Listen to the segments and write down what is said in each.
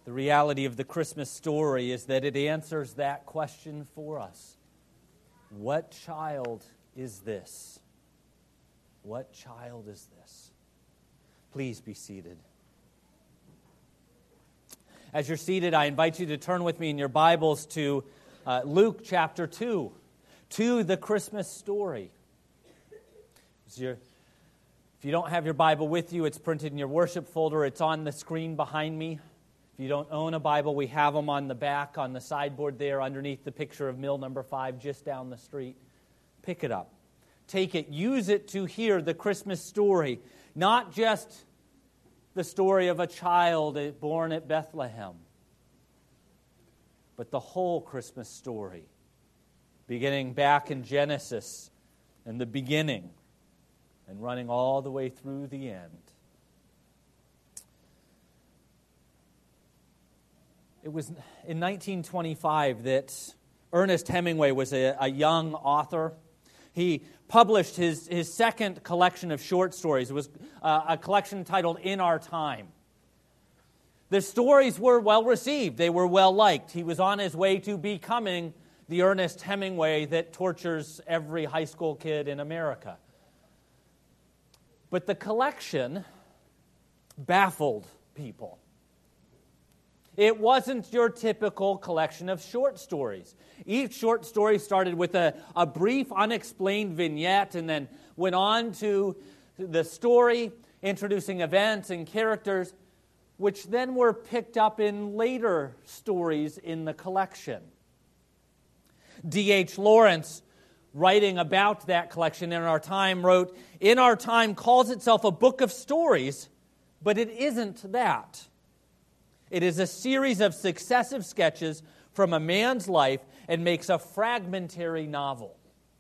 The reality of the Christmas story is that it answers that question for us. What child is this? What child is this? Please be seated. As you're seated, I invite you to turn with me in your Bibles to Luke chapter 2, to the Christmas story. If you don't have your Bible with you, it's printed in your worship folder. It's on the screen behind me. If you don't own a Bible, we have them on the back, on the sideboard there, underneath the picture of mill number 5, just down the street. Pick it up. Take it. Use it to hear the Christmas story. Not just the story of a child born at Bethlehem, but the whole Christmas story, beginning back in Genesis and the beginning and running all the way through the end. It was in 1925 that Ernest Hemingway was a young author. He published his second collection of short stories. It was a collection titled In Our Time. The stories were well received. They were well liked. He was on his way to becoming the Ernest Hemingway that tortures every high school kid in America. But the collection baffled people. It wasn't your typical collection of short stories. Each short story started with a brief, unexplained vignette and then went on to the story, introducing events and characters, which then were picked up in later stories in the collection. D.H. Lawrence, writing about that collection In Our Time, wrote, "In Our Time calls itself a book of stories, but it isn't that. It is a series of successive sketches from a man's life and makes a fragmentary novel."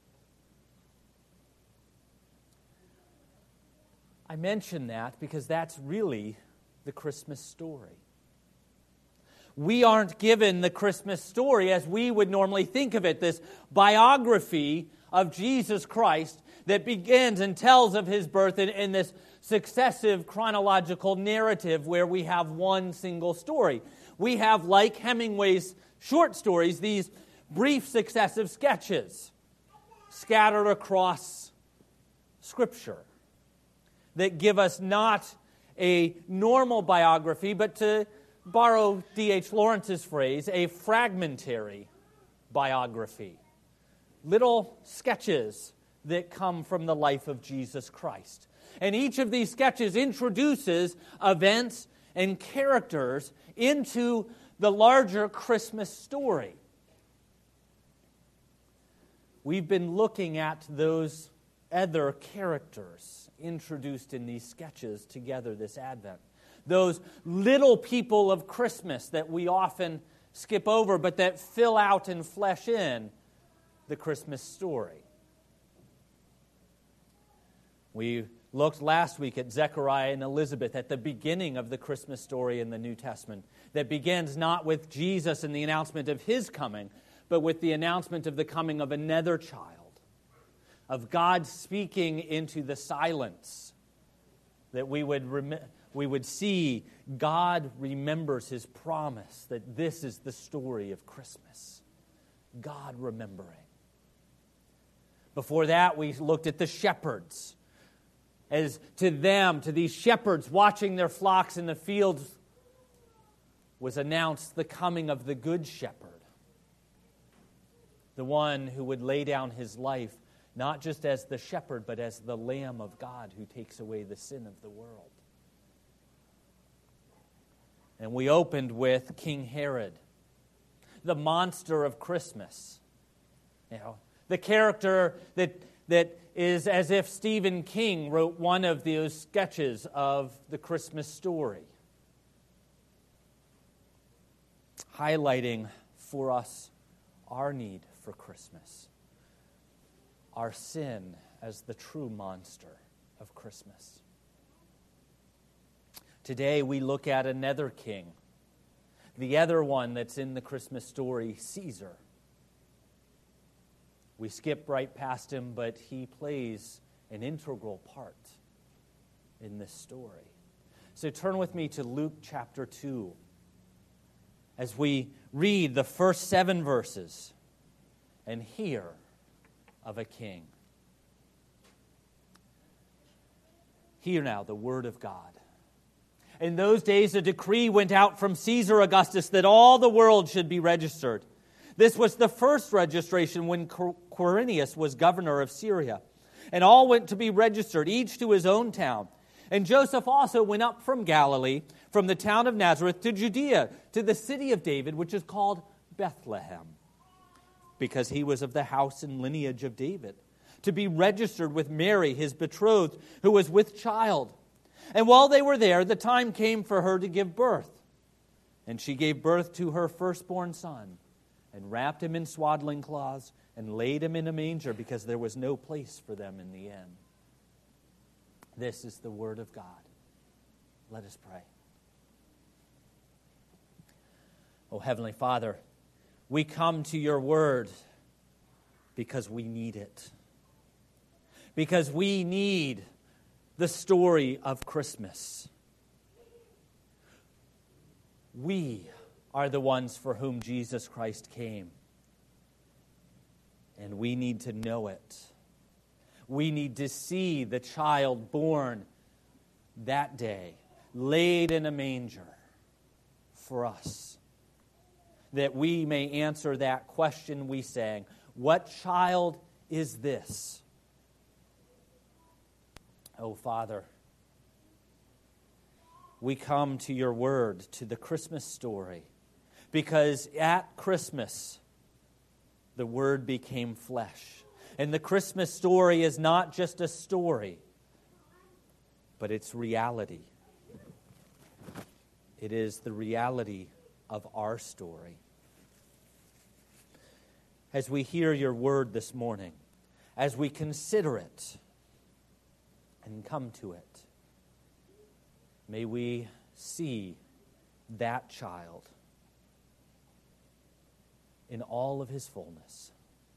I mention that because that's really the Christmas story. We aren't given the Christmas story as we would normally think of it, this biography of Jesus Christ that begins and tells of his birth in this successive chronological narrative where we have one single story. We have, like Hemingway's short stories, these brief successive sketches scattered across Scripture that give us not a normal biography, but to borrow D.H. Lawrence's phrase, a fragmentary biography. Little sketches that come from the life of Jesus Christ. And each of these sketches introduces events and characters into the larger Christmas story. We've been looking at those other characters introduced in these sketches together this Advent. Those little people of Christmas that we often skip over, but that fill out and flesh in the Christmas story. We looked last week at Zechariah and Elizabeth at the beginning of the Christmas story in the New Testament that begins not with Jesus and the announcement of his coming, but with the announcement of the coming of another child, of God speaking into the silence, that we would see God remembers his promise, that this is the story of Christmas, God remembering. Before that, we looked at the shepherds. As to them, to these shepherds watching their flocks in the fields, was announced the coming of the Good Shepherd, the one who would lay down his life not just as the shepherd, but as the Lamb of God who takes away the sin of the world. And we opened with King Herod, the monster of Christmas. The character that is as if Stephen King wrote one of those sketches of the Christmas story, highlighting for us our need for Christmas, our sin as the true monster of Christmas. Today we look at another king, the other one that's in the Christmas story, Caesar. We skip right past him, but he plays an integral part in this story. So turn with me to Luke chapter 2. as we read the first 7 verses and hear of a king. Hear now the word of God. In those days, a decree went out from Caesar Augustus that all the world should be registered. This was the first registration when Quirinius was governor of Syria. And all went to be registered, each to his own town. And Joseph also went up from Galilee, from the town of Nazareth to Judea, to the city of David, which is called Bethlehem, because he was of the house and lineage of David, to be registered with Mary, his betrothed, who was with child. And while they were there, the time came for her to give birth. And she gave birth to her firstborn son, and wrapped him in swaddling cloths, and laid him in a manger, because there was no place for them in the inn. This is the word of God. Let us pray. Oh, Heavenly Father, we come to your word because we need it. Because we need the story of Christmas. We are the ones for whom Jesus Christ came. And we need to know it. We need to see the child born that day, laid in a manger for us, that we may answer that question we sang, what child is this? Oh, Father, we come to your word, to the Christmas story, because at Christmas, the Word became flesh. And the Christmas story is not just a story, but it's reality. It is the reality of our story. As we hear your word this morning, as we consider it and come to it, may we see that child in all of his fullness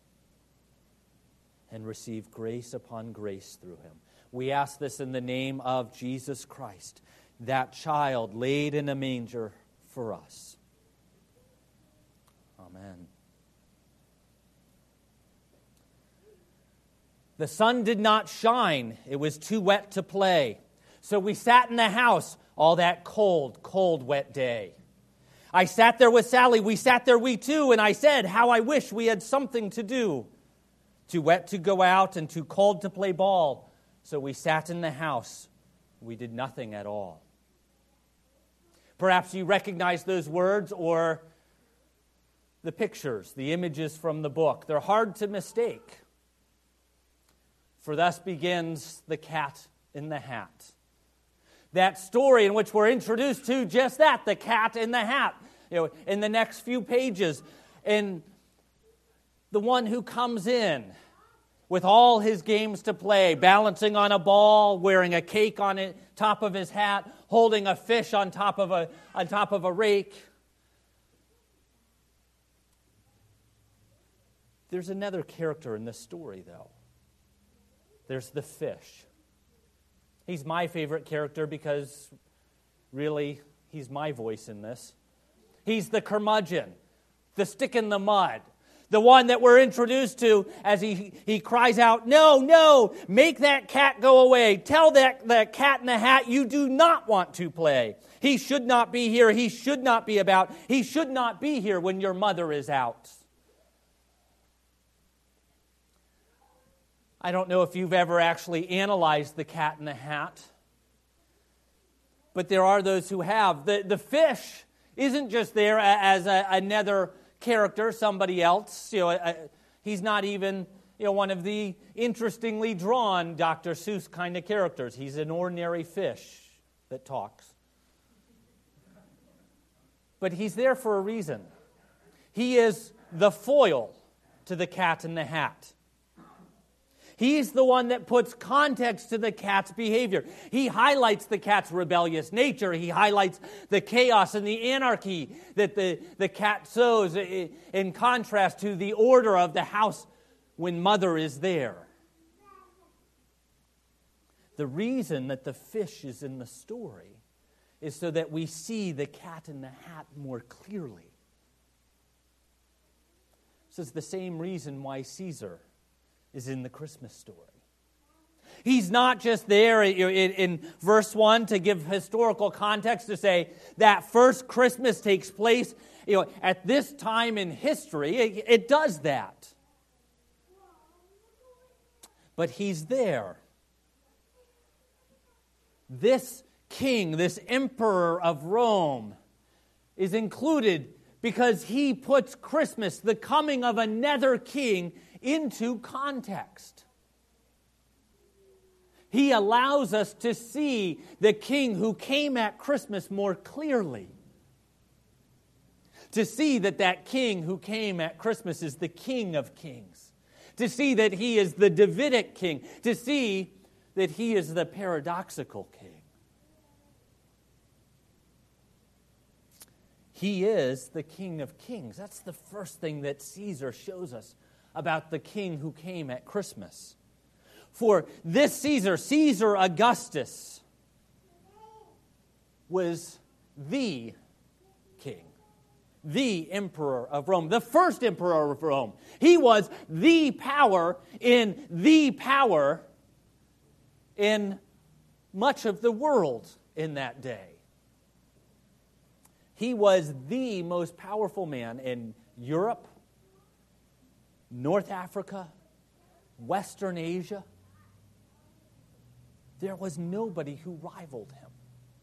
and receive grace upon grace through him. We ask this in the name of Jesus Christ, that child laid in a manger for us. Amen. The sun did not shine. It was too wet to play. So we sat in the house all that cold, cold, wet day. I sat there with Sally. We sat there, we too, and I said, how I wish we had something to do. Too wet to go out and too cold to play ball. So we sat in the house. We did nothing at all. Perhaps you recognize those words or the pictures, the images from the book. They're hard to mistake. For thus begins The Cat in the Hat. That story in which we're introduced to just that, the cat in the hat, in the next few pages. And the one who comes in with all his games to play, balancing on a ball, wearing a cake on it, top of his hat, holding a fish on top of a rake. There's another character in this story, though. There's the fish. He's my favorite character because, really, he's my voice in this. He's the curmudgeon, the stick in the mud, the one that we're introduced to as he cries out, no, no, make that cat go away. Tell that cat in the hat you do not want to play. He should not be here. He should not be about. He should not be here when your mother is out. I don't know if you've ever actually analyzed the cat in the hat, but there are those who have. The fish isn't just there as another character, somebody else. He's not even one of the interestingly drawn Dr. Seuss kind of characters. He's an ordinary fish that talks. But he's there for a reason. He is the foil to the cat in the hat. He's the one that puts context to the cat's behavior. He highlights the cat's rebellious nature. He highlights the chaos and the anarchy that the cat sows in contrast to the order of the house when mother is there. The reason that the fish is in the story is so that we see the cat in the hat more clearly. This is the same reason why Caesar is in the Christmas story. He's not just there in verse 1 to give historical context to say that first Christmas takes place at this time in history. It does that. But he's there. This king, this emperor of Rome, is included because he puts Christmas, the coming of another king, into context. He allows us to see the king who came at Christmas more clearly. To see that that king who came at Christmas is the King of Kings. To see that he is the Davidic king. To see that he is the paradoxical king. He is the King of Kings. That's the first thing that Caesar shows us about the king who came at Christmas. For this Caesar Augustus, was the king, the emperor of Rome, the first emperor of Rome. He was the power in much of the world in that day. He was the most powerful man in Europe, North Africa, Western Asia. There was nobody who rivaled him.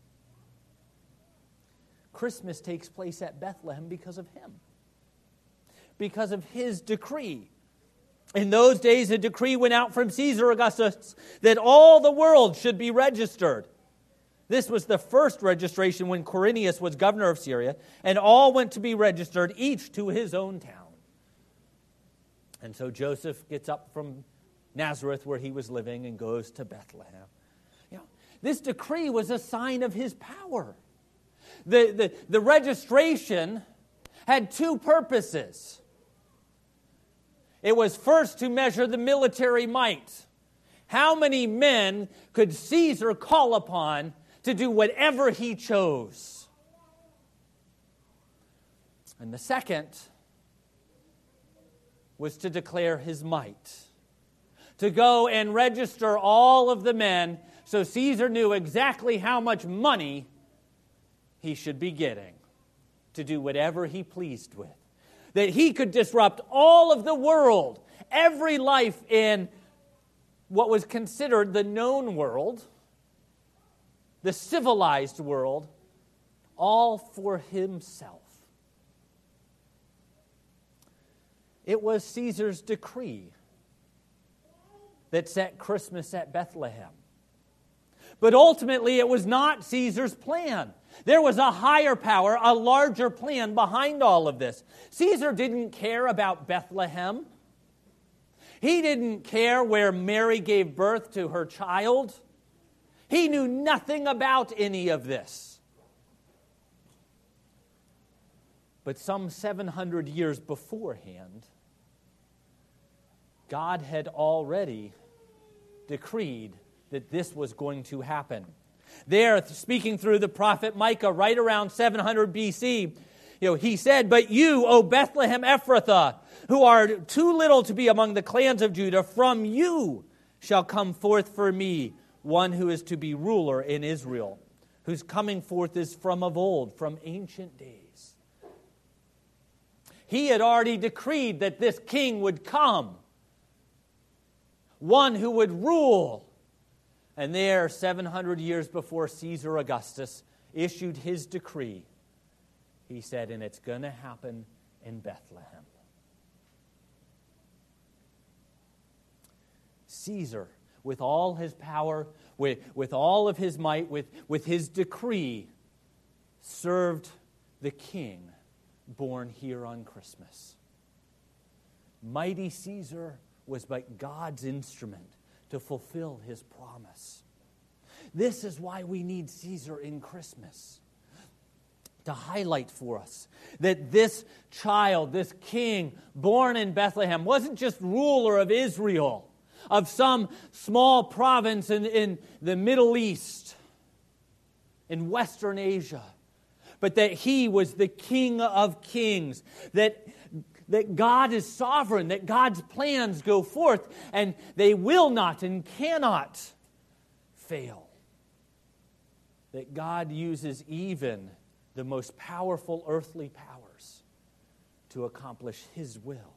Christmas takes place at Bethlehem because of him, because of his decree. In those days, a decree went out from Caesar Augustus that all the world should be registered. This was the first registration when Quirinius was governor of Syria, and all went to be registered, each to his own town. And so Joseph gets up from Nazareth, where he was living, and goes to Bethlehem. This decree was a sign of his power. The registration had two purposes. It was first to measure the military might. How many men could Caesar call upon to do whatever he chose? And the second was to declare his might. To go and register all of the men so Caesar knew exactly how much money he should be getting to do whatever he pleased with. That he could disrupt all of the world, every life in what was considered the known world, the civilized world, all for himself. It was Caesar's decree that set Christmas at Bethlehem. But ultimately, it was not Caesar's plan. There was a higher power, a larger plan behind all of this. Caesar didn't care about Bethlehem. He didn't care where Mary gave birth to her child. He knew nothing about any of this. But some 700 years beforehand, God had already decreed that this was going to happen. There, speaking through the prophet Micah, right around 700 BC, he said, "But you, O Bethlehem Ephrathah, who are too little to be among the clans of Judah, from you shall come forth for me one who is to be ruler in Israel, whose coming forth is from of old, from ancient days." He had already decreed that this king would come, one who would rule. And there, 700 years before Caesar Augustus issued his decree, he said, and it's going to happen in Bethlehem. Caesar, with all his power, with all of his might, with his decree, served the king born here on Christmas. Mighty Caesar was but God's instrument to fulfill his promise. This is why we need Caesar in Christmas, to highlight for us that this child, this king born in Bethlehem, wasn't just ruler of Israel, of some small province in the Middle East. in Western Asia, but that He was the King of Kings, that God is sovereign, that God's plans go forth, and they will not and cannot fail. That God uses even the most powerful earthly powers to accomplish His will.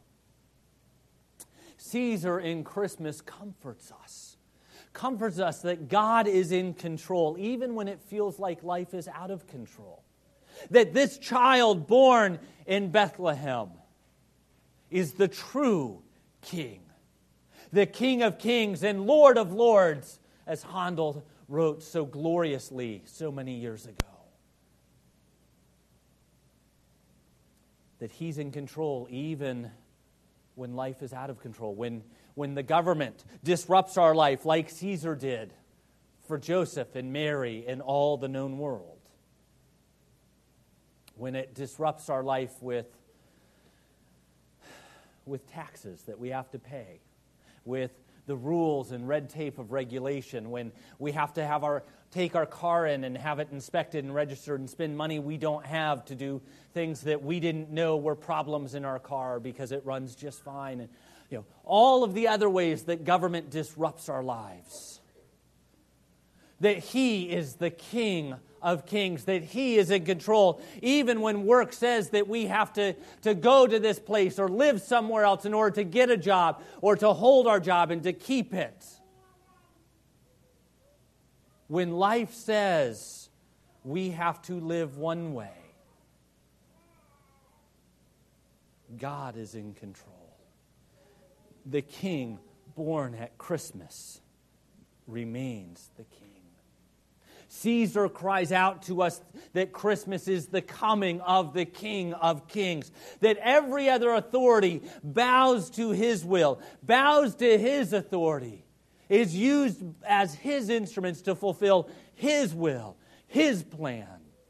Caesar in Christmas comforts us that God is in control, even when it feels like life is out of control. That this child born in Bethlehem is the true King, the King of Kings and Lord of Lords, as Handel wrote so gloriously so many years ago. That He's in control even when life is out of control, when the government disrupts our life like Caesar did for Joseph and Mary and all the known world. When it disrupts our life with taxes that we have to pay, with the rules and red tape of regulation, when we have to take our car in and have it inspected and registered and spend money we don't have to do things that we didn't know were problems in our car because it runs just fine. And all of the other ways that government disrupts our lives. That He is the King of Kings, that He is in control, even when work says that we have to go to this place or live somewhere else in order to get a job or to hold our job and to keep it. When life says we have to live one way, God is in control. The King born at Christmas remains the King. Caesar cries out to us that Christmas is the coming of the King of Kings, that every other authority bows to His will, bows to His authority, is used as His instruments to fulfill His will, His plan.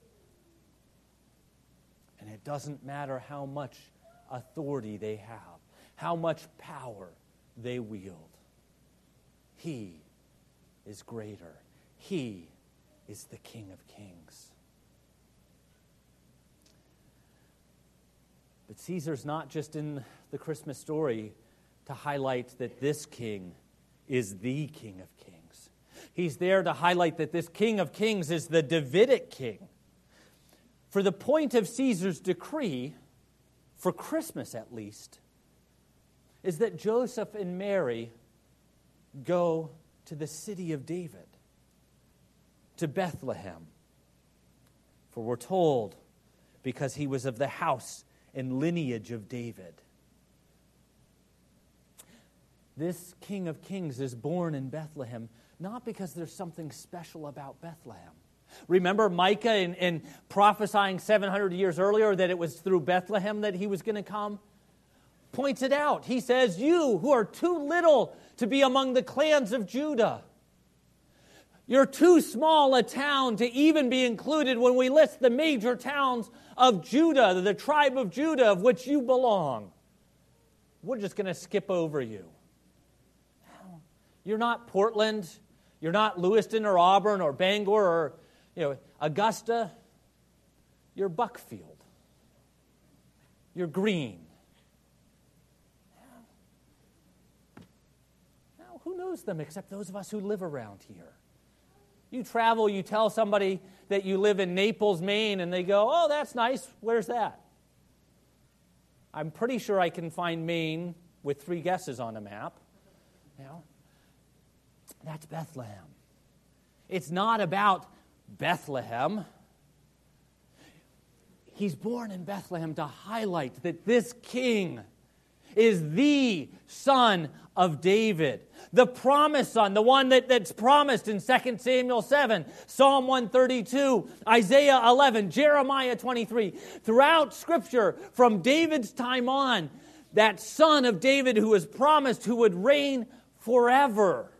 And it doesn't matter how much authority they have, how much power they wield. He is greater. He is the King of Kings. But Caesar's not just in the Christmas story to highlight that this king is the King of Kings. He's there to highlight that this King of Kings is the Davidic king. For the point of Caesar's decree, for Christmas at least, is that Joseph and Mary go to the city of David, to Bethlehem. For we're told, because he was of the house and lineage of David. This King of Kings is born in Bethlehem, not because there's something special about Bethlehem. Remember Micah in prophesying 700 years earlier that it was through Bethlehem that he was going to come? Points it out. He says, you who are too little to be among the clans of Judah, you're too small a town to even be included when we list the major towns of Judah, the tribe of Judah of which you belong. We're just going to skip over you. You're not Portland. You're not Lewiston or Auburn or Bangor or Augusta. You're Buckfield. You're Greene. Now, who knows them except those of us who live around here? You travel, you tell somebody that you live in Naples, Maine, and they go, oh, that's nice. Where's that? I'm pretty sure I can find Maine with 3 guesses on a map. That's Bethlehem. It's not about Bethlehem. He's born in Bethlehem to highlight that this king is the Son of David, the promised Son, the one that's promised in 2 Samuel 7, Psalm 132, Isaiah 11, Jeremiah 23. Throughout Scripture, from David's time on, that Son of David who was promised, who would reign forever.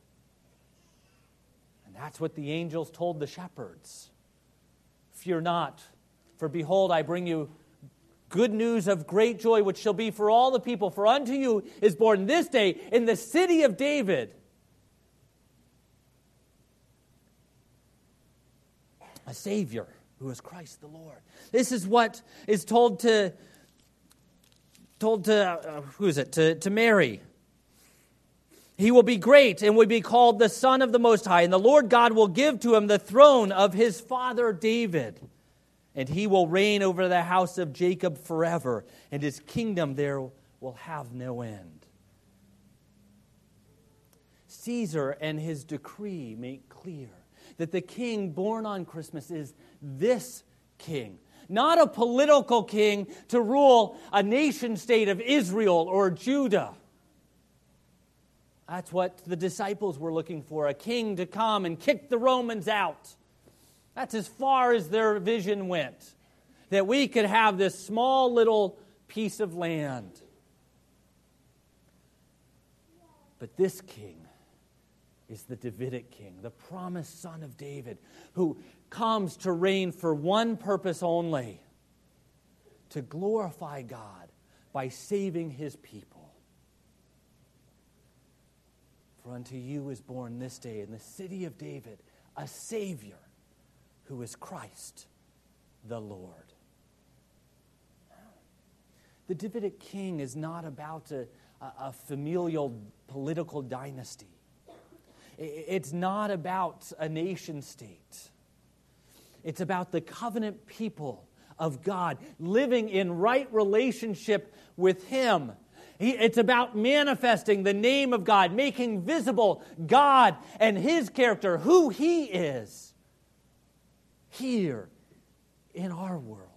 And that's what the angels told the shepherds. Fear not, for behold, I bring you good news of great joy, which shall be for all the people. For unto you is born this day in the city of David a Savior who is Christ the Lord. This is what is told to Mary. He will be great and will be called the Son of the Most High, and the Lord God will give to him the throne of his father David, and he will reign over the house of Jacob forever, and his kingdom there will have no end. Caesar and his decree make clear that the king born on Christmas is this king, not a political king to rule a nation-state of Israel or Judah. That's what the disciples were looking for, a king to come and kick the Romans out. That's as far as their vision went, that we could have this small little piece of land. But this king is the Davidic king, the promised son of David, who comes to reign for one purpose only, to glorify God by saving his people. For unto you is born this day in the city of David a Savior, who is Christ the Lord. The Davidic king is not about a familial political dynasty. It's not about a nation state. It's about the covenant people of God living in right relationship with Him. It's about manifesting the name of God, making visible God and His character, who He is, here in our world,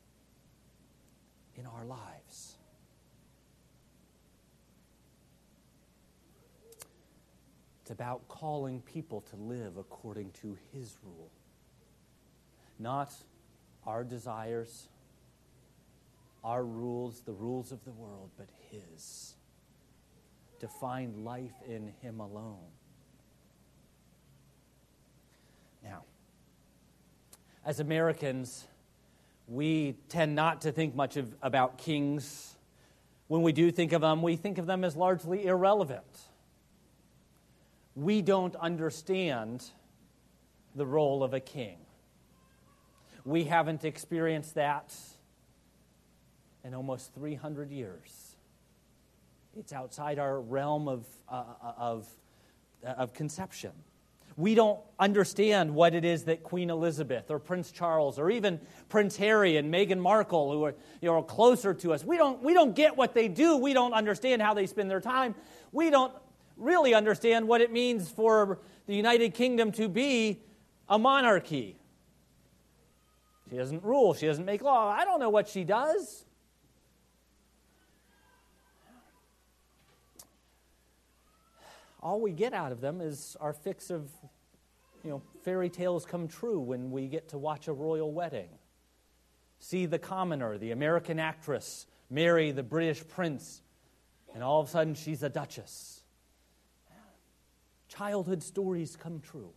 in our lives. It's about calling people to live according to His rule. Not our desires, our rules, the rules of the world, but His. To find life in Him alone. Now, as Americans, we tend not to think much about kings. When we do think of them, we think of them as largely irrelevant. We don't understand the role of a king. We haven't experienced that in almost 300 years. It's outside our realm of conception. We don't understand what it is that Queen Elizabeth or Prince Charles or even Prince Harry and Meghan Markle, who are closer to us, we don't get what they do. We don't understand how they spend their time. We don't really understand what it means for the United Kingdom to be a monarchy. She doesn't rule. She doesn't make law. I don't know what she does. All we get out of them is our fix of, fairy tales come true when we get to watch a royal wedding. See the commoner, the American actress, marry the British prince, and all of a sudden she's a duchess. Childhood stories come true.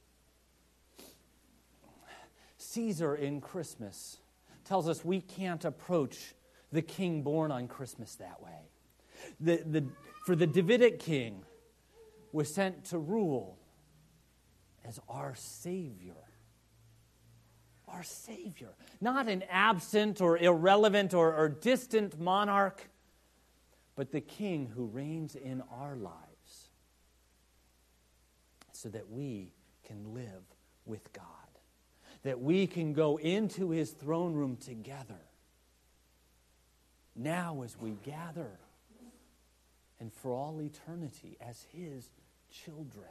Caesar in Christmas tells us we can't approach the king born on Christmas that way. For the Davidic king was sent to rule as our Savior. Our Savior. Not an absent or irrelevant or distant monarch, but the king who reigns in our lives so that we can live with God. That we can go into His throne room together. Now as we gather and for all eternity as His children.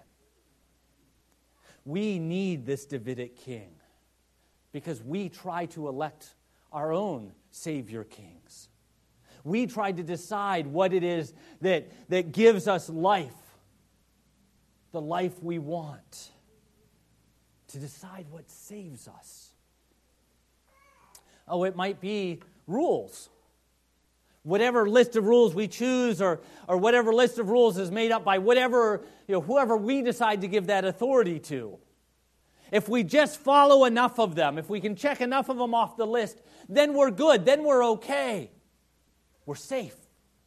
We need this Davidic king because we try to elect our own Savior kings. We try to decide what it is that gives us life, the life we want, to decide what saves us. Oh, it might be rules. Whatever list of rules we choose or whatever list of rules is made up by whoever we decide to give that authority to. If we just follow enough of them, if we can check enough of them off the list, then we're good, then we're okay. We're safe.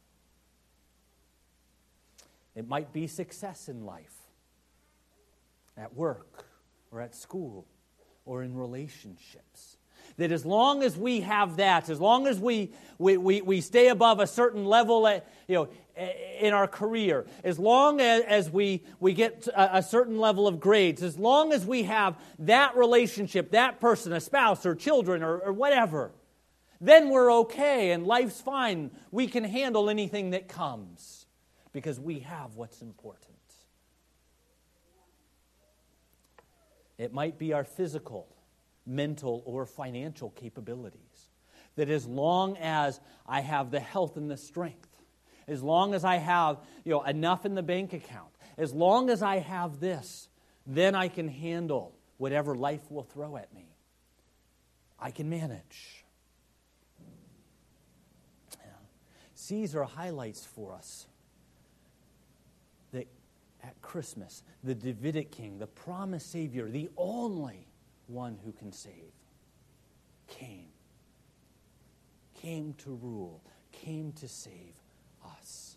It might be success in life, at work or at school or in relationships. That as long as we have that, as long as we stay above a certain level in our career, as long as we get a certain level of grades, as long as we have that relationship, that person, a spouse or children or whatever, then we're okay and life's fine. We can handle anything that comes because we have what's important. It might be our physical, mental, or financial capabilities. That as long as I have the health and the strength, as long as I have enough in the bank account, as long as I have this, then I can handle whatever life will throw at me. I can manage. Caesar highlights for us that at Christmas, the Davidic king, the promised Savior, the only one who can save, came to rule, came to save us.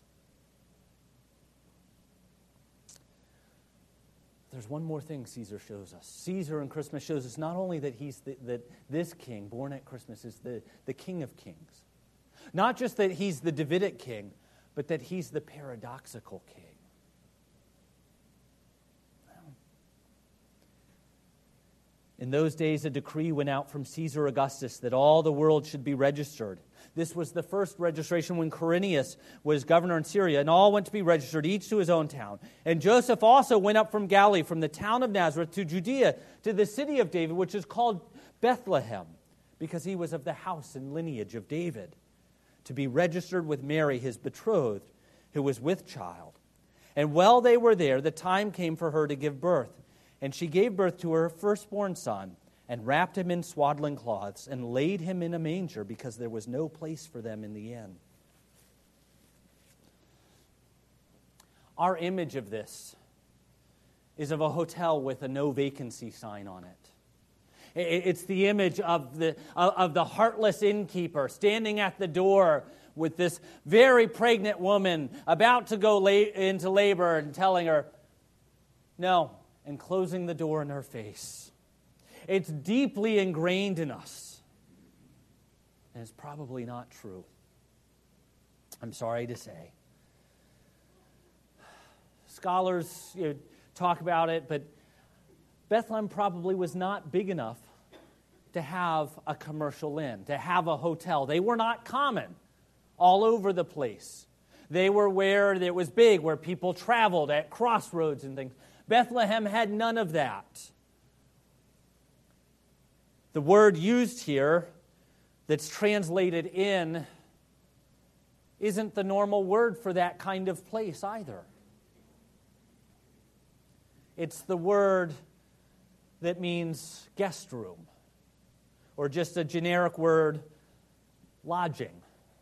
There's one more thing Caesar shows us. Caesar in Christmas shows us not only that that this king, born at Christmas, is the King of Kings. Not just that he's the Davidic king, but that he's the paradoxical king. In those days, a decree went out from Caesar Augustus that all the world should be registered. This was the first registration when Quirinius was governor in Syria, and all went to be registered, each to his own town. And Joseph also went up from Galilee, from the town of Nazareth to Judea, to the city of David, which is called Bethlehem, because he was of the house and lineage of David, to be registered with Mary, his betrothed, who was with child. And while they were there, the time came for her to give birth. And she gave birth to her firstborn son, and wrapped him in swaddling cloths, and laid him in a manger, because there was no place for them in the inn. Our image of this is of a hotel with a no vacancy sign on it. It's the image of the heartless innkeeper standing at the door with this very pregnant woman about to go into labor and telling her, no, and closing the door in her face. It's deeply ingrained in us. And it's probably not true. I'm sorry to say. Scholars talk about it, but Bethlehem probably was not big enough to have a commercial inn, to have a hotel. They were not common all over the place. They were where it was big, where people traveled at crossroads and things. Bethlehem had none of that. The word used here that's translated in isn't the normal word for that kind of place either. It's the word that means guest room, or just a generic word, lodging.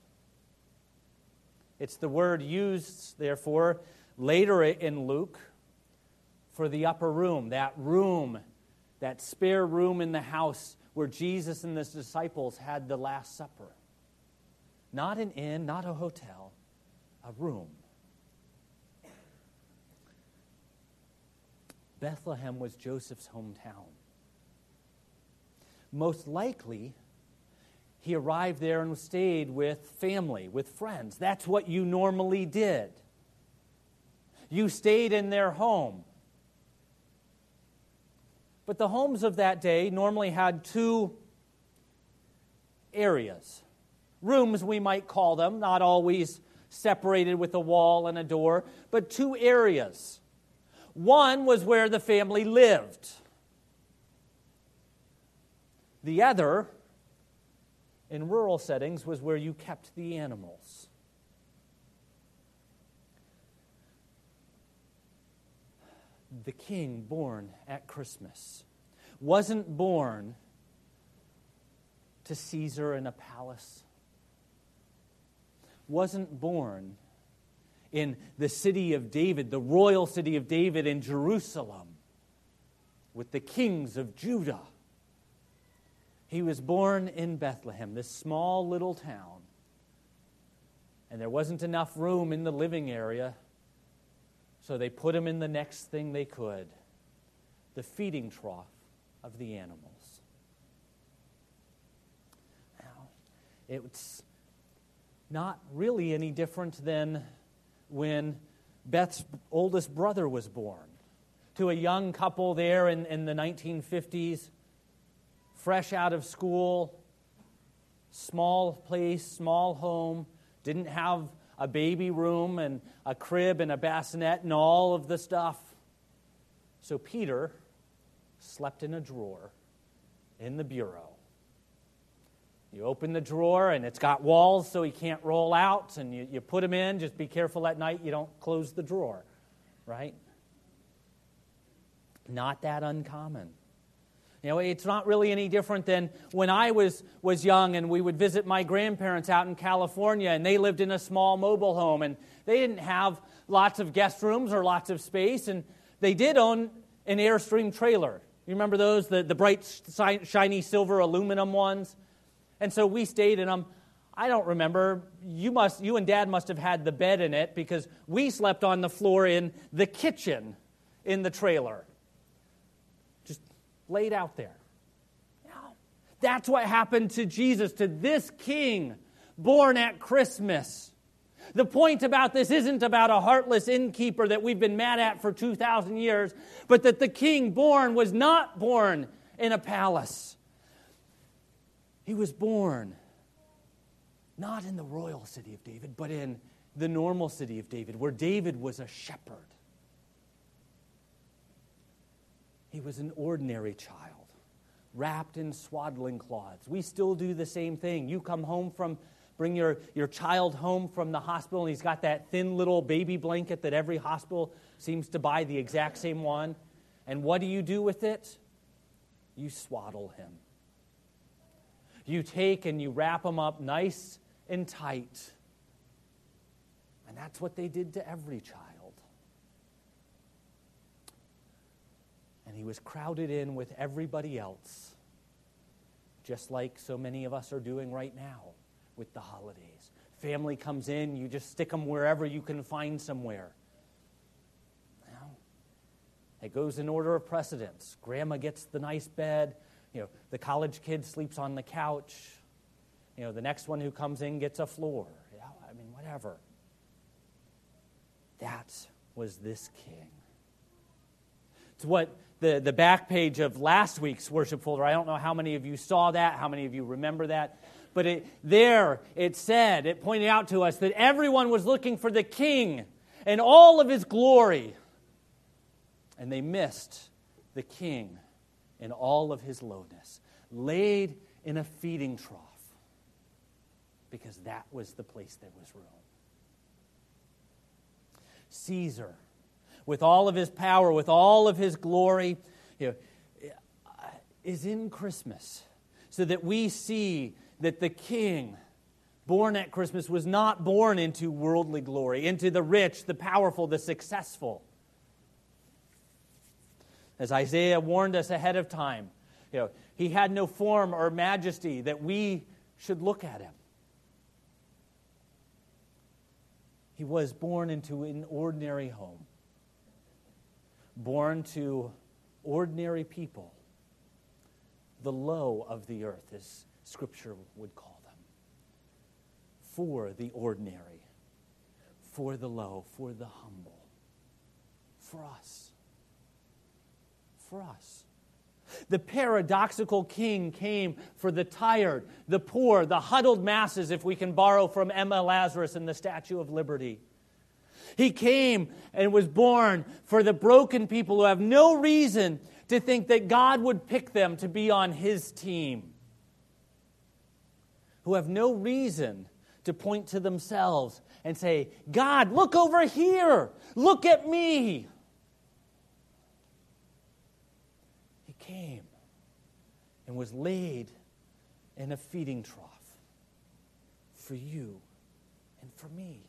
It's the word used, therefore, later in Luke for the upper room, that spare room in the house where Jesus and his disciples had the Last Supper. Not an inn, not a hotel, a room. Bethlehem was Joseph's hometown. Most likely, he arrived there and stayed with family, with friends. That's what you normally did. You stayed in their home. But the homes of that day normally had two areas. Rooms, we might call them, not always separated with a wall and a door, but two areas. One was where the family lived. The other, in rural settings, was where you kept the animals. The king born at Christmas wasn't born to Caesar in a palace, wasn't born in the city of David, the royal city of David in Jerusalem, with the kings of Judah. He was born in Bethlehem, this small little town. And there wasn't enough room in the living area, so they put him in the next thing they could, the feeding trough of the animals. It's not really any different than when Beth's oldest brother was born. To a young couple there in the 1950s, fresh out of school, small place, small home, didn't have a baby room and a crib and a bassinet and all of the stuff. So Peter slept in a drawer in the bureau. You open the drawer and it's got walls so he can't roll out, and you put him in. Just be careful at night you don't close the drawer, right? Not that uncommon. You know, it's not really any different than when I was young and we would visit my grandparents out in California, and they lived in a small mobile home, and they didn't have lots of guest rooms or lots of space, and they did own an Airstream trailer. You remember those, the bright, shiny silver aluminum ones? And so we stayed in them. I don't remember. You and Dad must have had the bed in it, because we slept on the floor in the kitchen in the trailer. Just laid out there. Now, that's what happened to Jesus, to this king born at Christmas. The point about this isn't about a heartless innkeeper that we've been mad at for 2,000 years, but that the king born was not born in a palace. He was born not in the royal city of David, but in the normal city of David, where David was a shepherd. He was an ordinary child, wrapped in swaddling cloths. We still do the same thing. You come home bring your child home from the hospital, and he's got that thin little baby blanket that every hospital seems to buy, the exact same one. And what do you do with it? You swaddle him. You take and you wrap him up nice and tight. And that's what they did to every child. And he was crowded in with everybody else, just like so many of us are doing right now with the holidays. Family comes in, you just stick them wherever you can find somewhere. Well, it goes in order of precedence. Grandma gets the nice bed. The college kid sleeps on the couch. The next one who comes in gets a floor. Whatever. That was this king. It's what the back page of last week's worship folder, I don't know how many of you saw that, how many of you remember that, but it pointed out to us that everyone was looking for the king and all of his glory. And they missed the king in all of his lowness, laid in a feeding trough, because that was the place there was room. Caesar, with all of his power, with all of his glory, is in Christmas, so that we see that the king born at Christmas was not born into worldly glory, into the rich, the powerful, the successful. As Isaiah warned us ahead of time, he had no form or majesty that we should look at him. He was born into an ordinary home, born to ordinary people, the low of the earth, as Scripture would call them, for the ordinary, for the low, for the humble, for us. For us. The paradoxical king came for the tired, the poor, the huddled masses, if we can borrow from Emma Lazarus in the Statue of Liberty. He came and was born for the broken people who have no reason to think that God would pick them to be on his team, who have no reason to point to themselves and say, God, look over here, look at me. He came and was laid in a feeding trough for you and for me.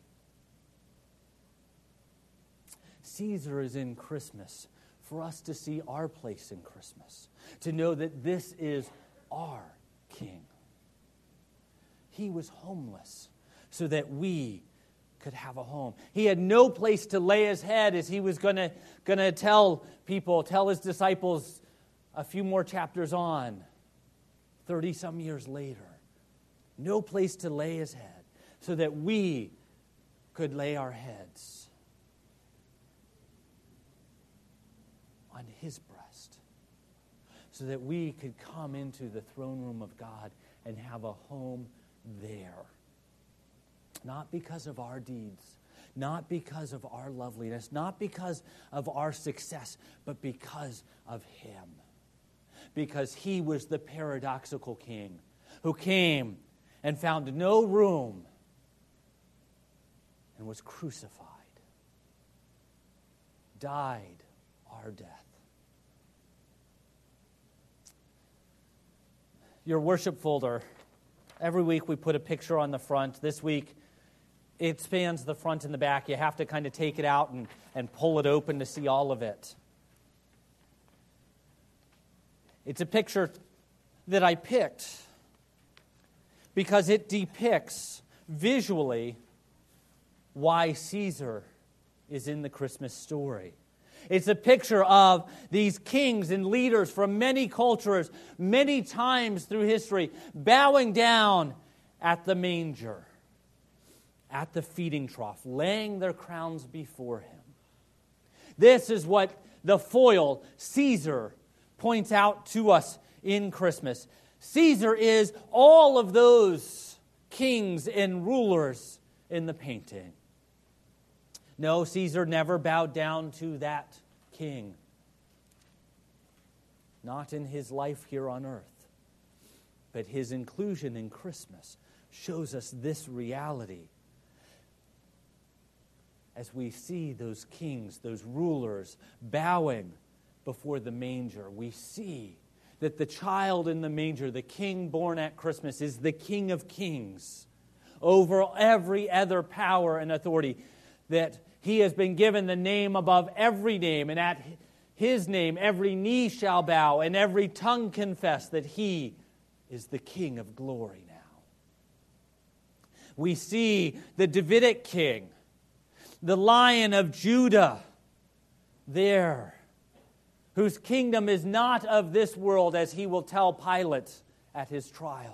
Caesar is in Christmas for us to see our place in Christmas, to know that this is our King. He was homeless so that we could have a home. He had no place to lay his head, as he was going to tell his disciples a few more chapters on, 30-some years later. no place to lay his head, so that we could lay our heads on his breast, so that we could come into the throne room of God and have a home there. Not because of our deeds, not because of our loveliness, not because of our success, but because of him. Because he was the paradoxical king who came and found no room and was crucified, died our death. Your worship folder, every week we put a picture on the front. This week, it spans the front and the back. You have to kind of take it out and pull it open to see all of it. It's a picture that I picked because it depicts visually why Caesar is in the Christmas story. It's a picture of these kings and leaders from many cultures, many times through history, bowing down at the manger, at the feeding trough, laying their crowns before him. This is what the foil, Caesar, points out to us in Christmas. Caesar is all of those kings and rulers in the painting. No, Caesar never bowed down to that king. Not in his life here on earth. But his inclusion in Christmas shows us this reality. As we see those kings, those rulers, bowing before the manger, we see that the child in the manger, the king born at Christmas, is the King of Kings over every other power and authority, that he has been given the name above every name, and at his name every knee shall bow and every tongue confess that he is the King of glory now. We see the Davidic king, the Lion of Judah there, whose kingdom is not of this world, as he will tell Pilate at his trial.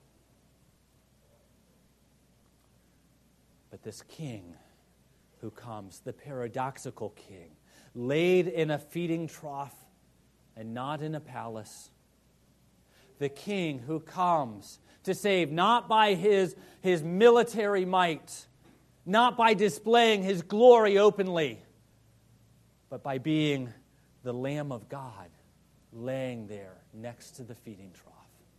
But this king who comes, the paradoxical king, laid in a feeding trough and not in a palace. The king who comes to save not by his military might, not by displaying his glory openly, but by being the Lamb of God laying there next to the feeding trough.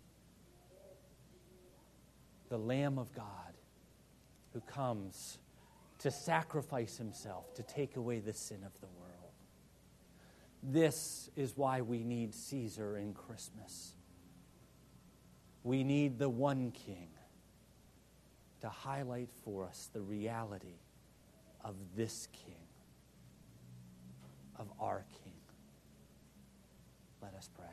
The Lamb of God who comes to sacrifice himself to take away the sin of the world. This is why we need Caesar in Christmas. We need the one king to highlight for us the reality of this king, of our king. Let us pray.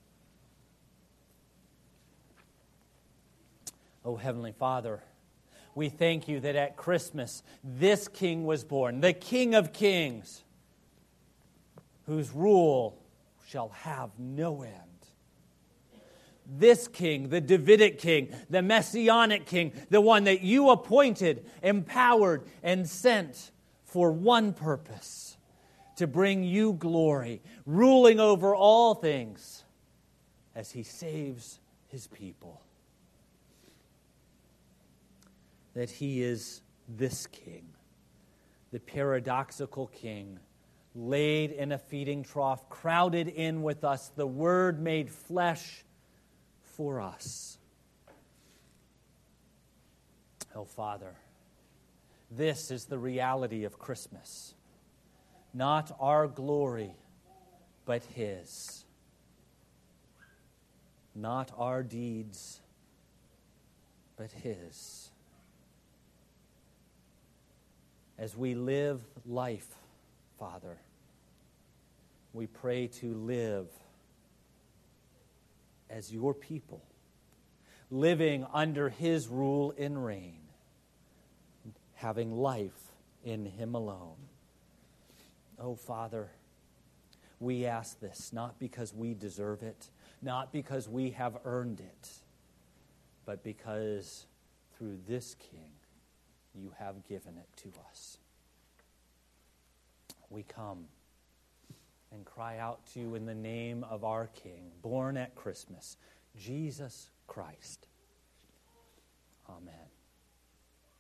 Oh, Heavenly Father, we thank you that at Christmas this king was born, the King of Kings, whose rule shall have no end. This king, the Davidic king, the Messianic king, the one that you appointed, empowered, and sent for one purpose, to bring you glory, ruling over all things as he saves his people. That he is this king, the paradoxical king, laid in a feeding trough, crowded in with us, the Word made flesh for us. Oh, Father, this is the reality of Christmas. Not our glory, but his. Not our deeds, but his. As we live life, Father, we pray to live as your people, living under his rule and reign, having life in him alone. Oh, Father, we ask this not because we deserve it, not because we have earned it, but because through this King you have given it to us. We come and cry out to you in the name of our King, born at Christmas, Jesus Christ. Amen.